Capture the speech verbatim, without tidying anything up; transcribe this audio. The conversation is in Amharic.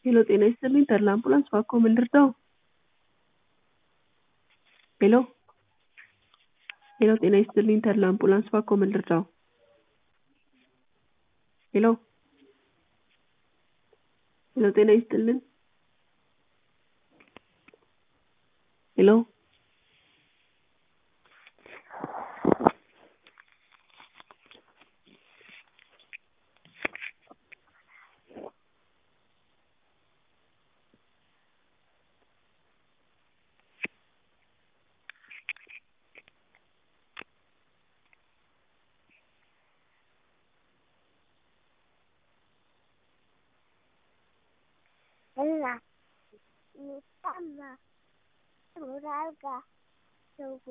ሄሎ ጤና ይስጥልኝ ተድላ አምቡላንስ እባክዎ ምን ልርዳዎ? ሄሎ ሄሎ ጤና ይስጥልኝ ተድላ አምቡላንስ እባክዎ ምን ልርዳዎ? ሄሎ ሄሎ ጤና ይስጥልን ሄሎ Hola, mi mamá, Muralga,